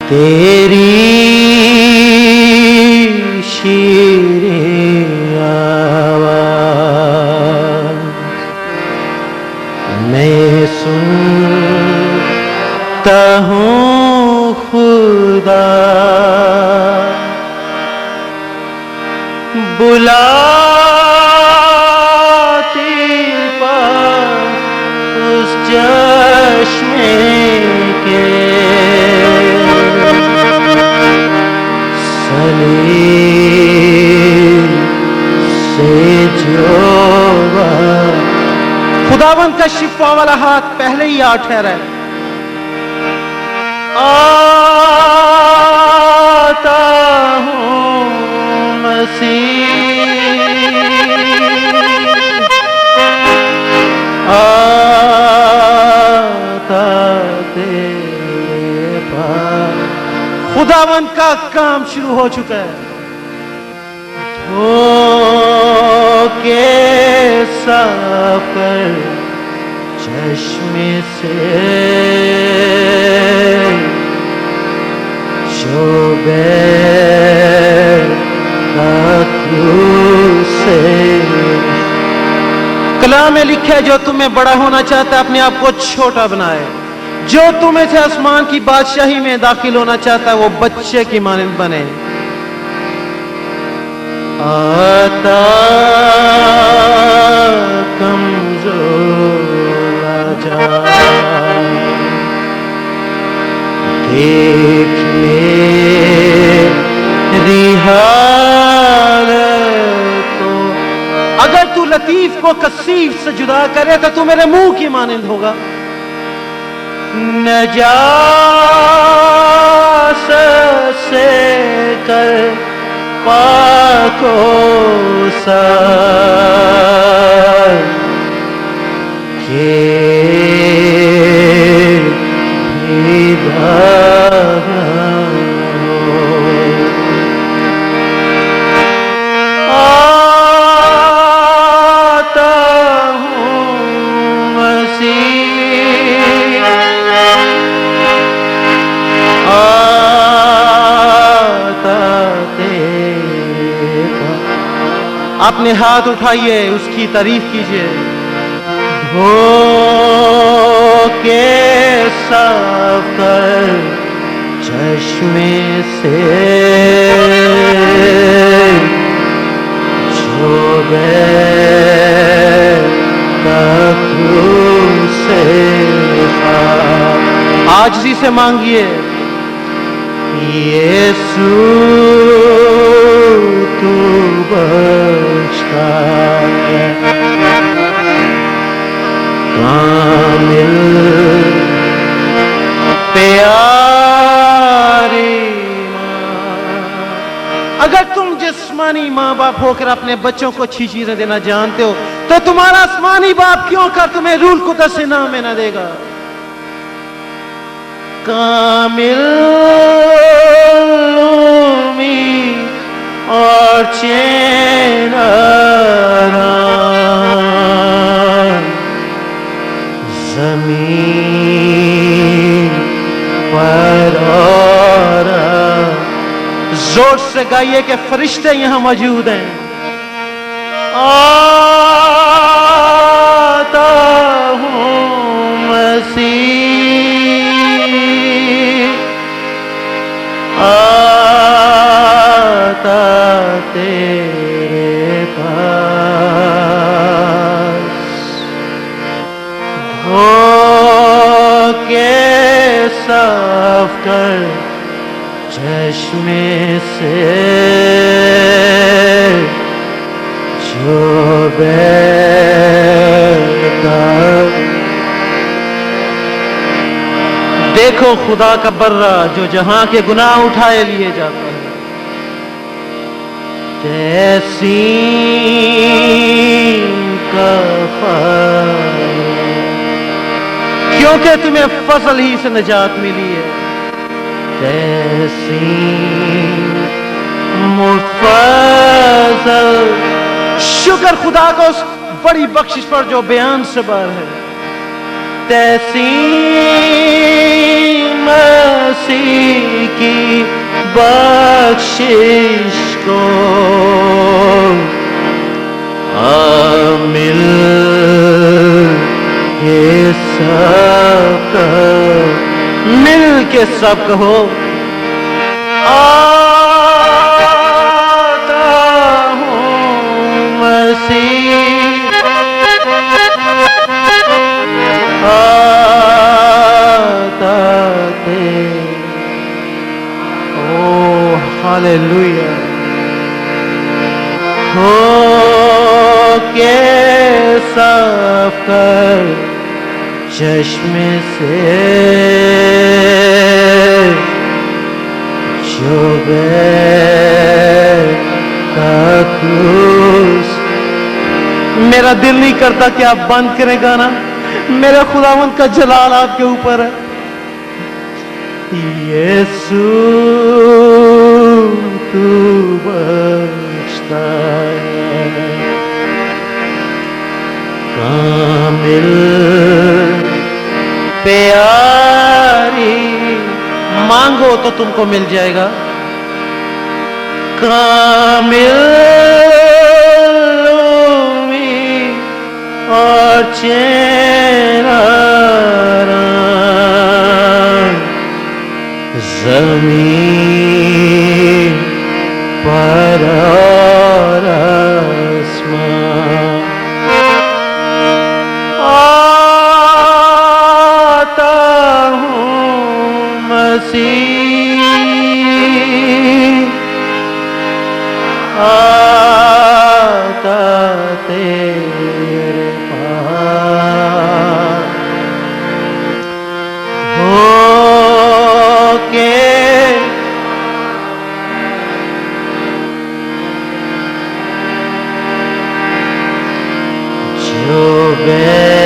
تیری شیریں آواز میں سنتا ہوں خدا، بلاتی پاس اس چشمے کے سلیل سے جو خداوند کا شفا والا ہاتھ پہلے ہی آ ٹھہرا ہے. آتا ہوں مسیح، آتا تیرے پاس. خداوند کا کام شروع ہو چکا ہے. دھو کے صاف کر چشمے سے جو سے. کلام میں لکھا ہے جو تمہیں بڑا ہونا چاہتا ہے اپنے آپ کو چھوٹا بنائے، جو تمہیں سے آسمان کی بادشاہی میں داخل ہونا چاہتا ہے وہ بچے کی مانند بنے. آتا کمزور آجا، دیکھ میری حالت کو. اگر تو لطیف کو کثیف سے جدا کرے تو تو میرے منہ کی مانند ہوگا. نجاست سے کر پاک و صاف کہ آتا ہوں مسیح، آتا تیرے پاس. اپنے ہاتھ اٹھائیے، اس کی تعریف کیجیے. دھو کے صاف کر چشمے سے جو سے. عاجزی سے مانگیے. یسوع تو بخشتا ہے، کامل پیاری ماں. اگر تم جسمانی ماں باپ ہو کر اپنے بچوں کو اچھی چیزیں دینا جانتے ہو تو تمہارا آسمانی باپ کیوں کر تمہیں روح القدس سے نام میں نہ دے گا. کامل امید اور چین آرام زمین پر اور. زور سے گائیے کہ فرشتے یہاں موجود ہیں. آتا ہوں مسیح، آتا تیرے پاس. دھو کے صاف کر چشمے سے جو بہتا. دیکھو خدا کا برہ جو جہاں کے گناہ اٹھائے لیے جاتا ہے. تحسین کا فضل، کیونکہ تمہیں فضل ہی سے نجات ملی ہے. تحسین مفضل، شکر خدا کو اس بڑی بخشش پر جو بیان سے باہر ہے. تحسین मसीह की बख्शिश को मिल के सब कहो आता हूँ मसीह आता थे। ओ हालेलुया। हो के साफ कर चश्मे से जो बेकसूर। मेरा दिल नहीं करता कि आप बंद करें गाना, मेरे खुदावंद का जलाल आपके ऊपर है। यीशु तू बख्शता है कामिल प्यारी। मांगो तो तुमको मिल जाएगा। कामिल उम्मीद और चैन आराम ज़मीन पर और आसमान। आता हूँ मसीह आता तेरे पास हो के जो